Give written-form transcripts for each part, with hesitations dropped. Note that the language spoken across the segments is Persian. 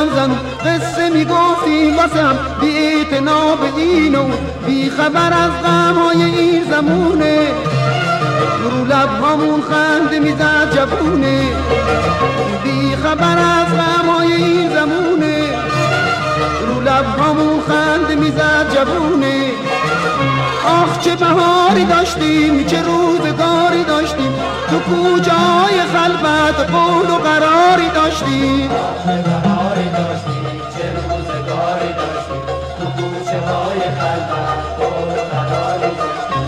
قدم زن قصه میگفتیم واسه هم بی اعتنا به اینو بی خبر از غمهای این زمونه رو لبهامون خنده میزد جوونه بی خبر از غمهای این زمونه رو لبهامون خنده میزد جوونه آخ چه بهاری داشتیم چه روزگاری داشتیم تو کوچه های خلوت قول و قراری داشتیم چه بهاری داشتیم چه روزگاری داشتیم تو کوچه های خلوت قول و قراری داشتیم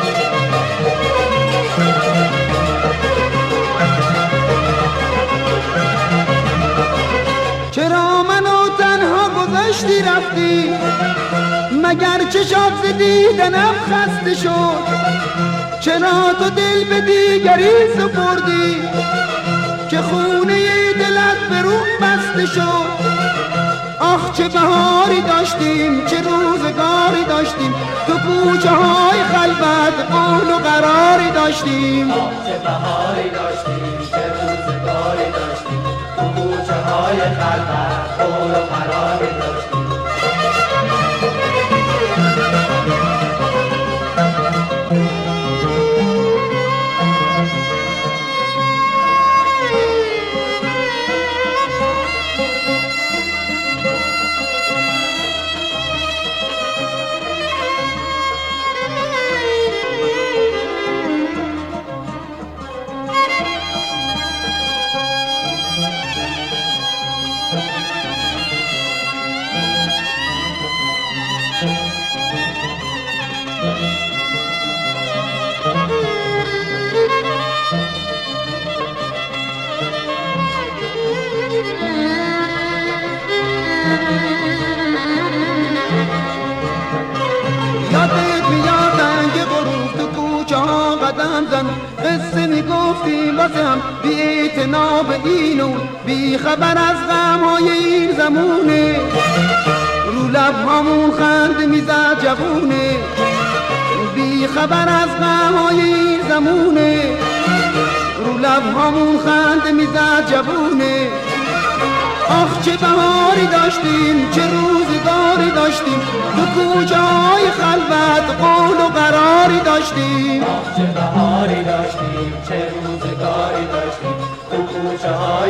چرا منو تنها گذاشتی رفتی مگر چشات ز دیدنم خسته شد چرا تو دل به دیگری سپردی که خونه دلت به روم بسته شد آخ چه بهاری داشتیم چه روزگاری داشتیم تو کوچه های خلوت قول و قراری داشتیم چه بهاری داشتیم چه روزگاری داشتیم تو کوچه های خلوت قول و قراری داشتیم یادت میاد رنگ غروب تو کوچه ها قدم زن قصه میگفتیم واسه هم بی اعتنا به اینو بی خبر از غمهای این زمونه رو لبهامون خنده میزد جوونه بی خبر از غمهای این زمونه رو لبهامون خنده میزد جوونه آخ چه بهاری داشتیم چه روزگاری داشتیم تو کوچه های خلوت قول و قراری داشتیم چه بهاری داشتیم چه روزگاری داشتیم تو کوچه های